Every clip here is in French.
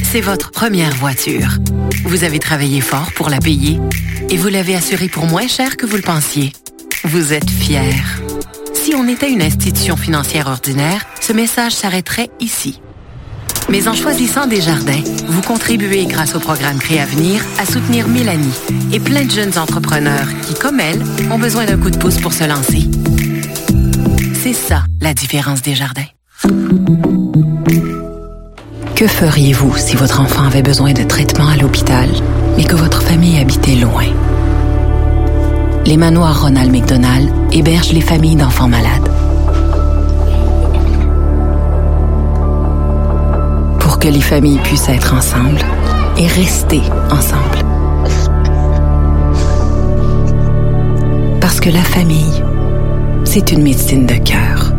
c'est votre première voiture. Vous avez travaillé fort pour la payer et vous l'avez assurée pour moins cher que vous le pensiez. Vous êtes fiers. Si on était une institution financière ordinaire, ce message s'arrêterait ici. Mais en choisissant Desjardins, vous contribuez grâce au programme Créavenir à soutenir Mélanie et plein de jeunes entrepreneurs qui, comme elle, ont besoin d'un coup de pouce pour se lancer. C'est ça, la différence Desjardins. Que feriez-vous si votre enfant avait besoin de traitement à l'hôpital, mais que votre famille habitait loin? Les manoirs Ronald McDonald hébergent les familles d'enfants malades. Pour que les familles puissent être ensemble et rester ensemble. Parce que la famille, c'est une médecine de cœur.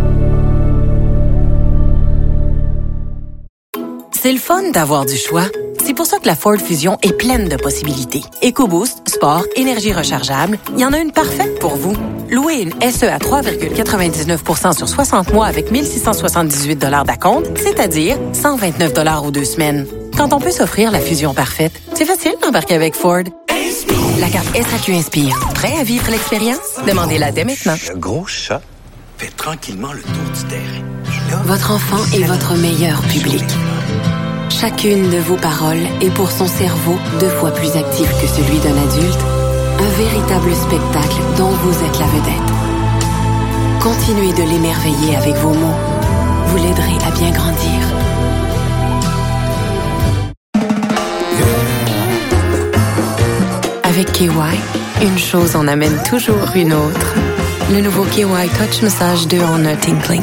C'est le fun d'avoir du choix. C'est pour ça que la Ford Fusion est pleine de possibilités. EcoBoost, Sport, énergie rechargeable, il y en a une parfaite pour vous. Louez une SE à 3,99% sur 60 mois avec 1 678 d'acompte, c'est-à-dire 129 ou 2 semaines. Quand on peut s'offrir la Fusion parfaite, c'est facile d'embarquer avec Ford. La carte SAQ Inspire. Prêt à vivre l'expérience? Demandez-la dès maintenant. Le gros chat fait tranquillement le tour du terrain. Et là, votre enfant est votre meilleur public. Chacune de vos paroles est pour son cerveau 2 fois plus actif que celui d'un adulte, un véritable spectacle dont vous êtes la vedette. Continuez de l'émerveiller avec vos mots. Vous l'aiderez à bien grandir. Avec KY, une chose en amène toujours une autre. Le nouveau KY Touch Massage 2 en un Tinkling.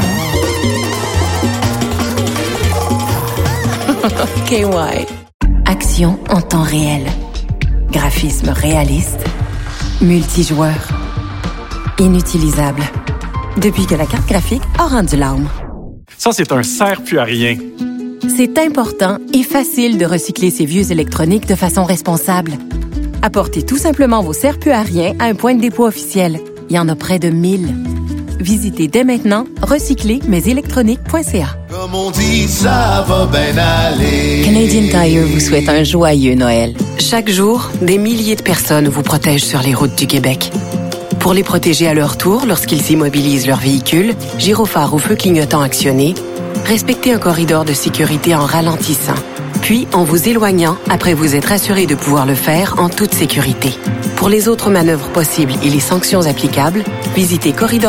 KY. Action en temps réel. Graphisme réaliste. Multijoueur. Inutilisable. Depuis que la carte graphique a rendu l'âme. Ça, c'est un sert-plus-à-rien. C'est important et facile de recycler ces vieux électroniques de façon responsable. Apportez tout simplement vos serre-plus-à-rien à un point de dépôt officiel. Il y en a près de 1000. Visitez dès maintenant recycler-mais-électronique.ca. Comme on dit, ça va bien aller. Canadian Tire vous souhaite un joyeux Noël. Chaque jour, des milliers de personnes vous protègent sur les routes du Québec. Pour les protéger à leur tour lorsqu'ils immobilisent leur véhicule, gyrophare ou feu clignotant actionnés, respectez un corridor de sécurité en ralentissant, puis en vous éloignant après vous être assuré de pouvoir le faire en toute sécurité. Pour les autres manœuvres possibles et les sanctions applicables, visitez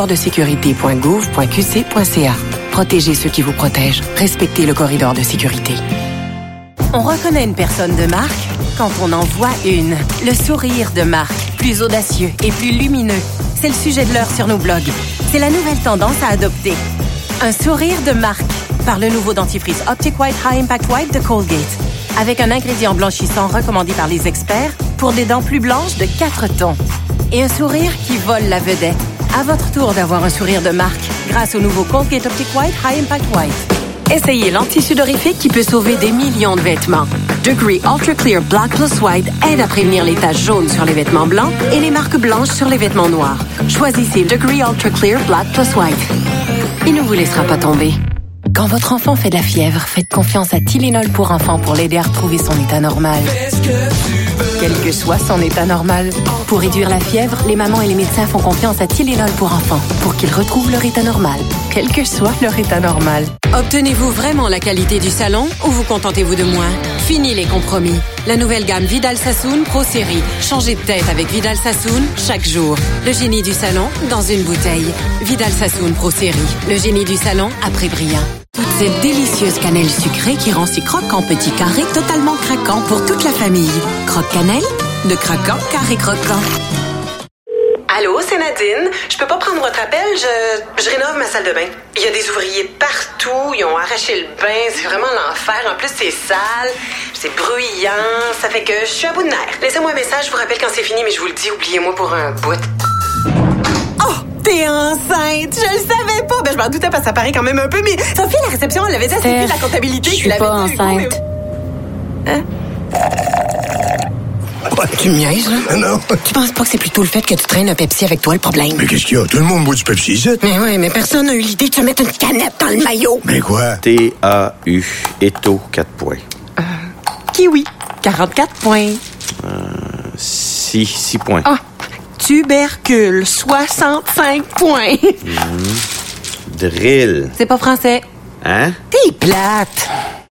corridordesécurité.gouv.qc.ca. Protégez ceux qui vous protègent. Respectez le corridor de sécurité. On reconnaît une personne de marque quand on en voit une. Le sourire de marque, plus audacieux et plus lumineux. C'est le sujet de l'heure sur nos blogs. C'est la nouvelle tendance à adopter. Un sourire de marque par le nouveau dentifrice Optic White High Impact White de Colgate. Avec un ingrédient blanchissant recommandé par les experts pour des dents plus blanches de 4 tons. Et un sourire qui vole la vedette. À votre tour d'avoir un sourire de marque grâce au nouveau Colgate Optic White High Impact White. Essayez l'anti-sudorifique qui peut sauver des millions de vêtements. Degree Ultra Clear Black Plus White aide à prévenir les taches jaunes sur les vêtements blancs et les marques blanches sur les vêtements noirs. Choisissez Degree Ultra Clear Black Plus White. Il ne vous laissera pas tomber. Quand votre enfant fait de la fièvre, faites confiance à Tylenol pour enfants pour l'aider à retrouver son état normal. Quel que soit son état normal. Pour réduire la fièvre, les mamans et les médecins font confiance à Tylenol pour enfants pour qu'ils retrouvent leur état normal. Quel que soit leur état normal. Obtenez-vous vraiment la qualité du salon ou vous contentez-vous de moins? Fini les compromis. La nouvelle gamme Vidal Sassoon Pro Série. Changez de tête avec Vidal Sassoon chaque jour. Le génie du salon dans une bouteille. Vidal Sassoon Pro Série. Le génie du salon après brillant. Toute cette délicieuse cannelle sucrée qui rend ses crocs en petits carrés totalement craquants pour toute la famille. Croque-cannelle, de craquant carré croquant. Allô, c'est Nadine. Je peux pas prendre votre appel, je rénove ma salle de bain. Il y a des ouvriers partout, ils ont arraché le bain, c'est vraiment l'enfer. En plus, c'est sale, c'est bruyant, ça fait que je suis à bout de nerfs. Laissez-moi un message, je vous rappelle quand c'est fini, mais je vous le dis, oubliez-moi pour un bout. T'es enceinte! Je le savais pas! Ben, je m'en doutais parce que ça paraît quand même un peu, mais Sophie, la réception, elle avait dit à Sophie de la comptabilité. Je suis pas enceinte. Hein? Tu me niaises, là? Non. Tu penses pas que c'est plutôt le fait que tu traînes un Pepsi avec toi, le problème? Mais qu'est-ce qu'il y a? Tout le monde boit du Pepsi, ici. Mais ouais, mais personne n'a eu l'idée de te mettre une canette dans le maillot. Mais quoi? T-A-U, Eto, 4 points. Kiwi, 44 points. 6 points. Ah, tubercule, 65 points. Drill. C'est pas français. Hein? T'es plate.